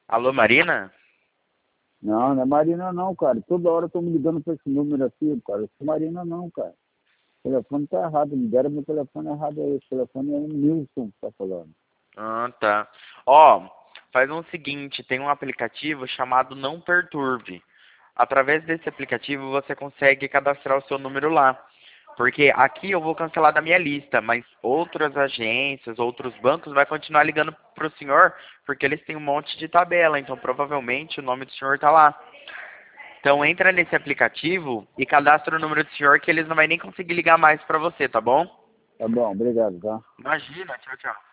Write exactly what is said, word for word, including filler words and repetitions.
Alô, Marina? Não, não é Marina não, cara. Toda hora estão me ligando para esse número aqui, cara. Eu sou Marina não, cara. O telefone tá errado. Me deram meu telefone errado aí. O telefone é o Nilson que tá falando. Ah, tá. Ó, faz um seguinte, tem um aplicativo chamado Não Perturbe. Através desse aplicativo você consegue cadastrar o seu número lá. Porque aqui eu vou cancelar da minha lista, mas outras agências, outros bancos vai continuar ligando pro senhor, porque eles têm um monte de tabela, então provavelmente o nome do senhor tá lá. Então entra nesse aplicativo e cadastra o número do senhor que eles não vai nem conseguir ligar mais pra você, tá bom? Tá bom, obrigado, tá? Imagina, tchau, tchau.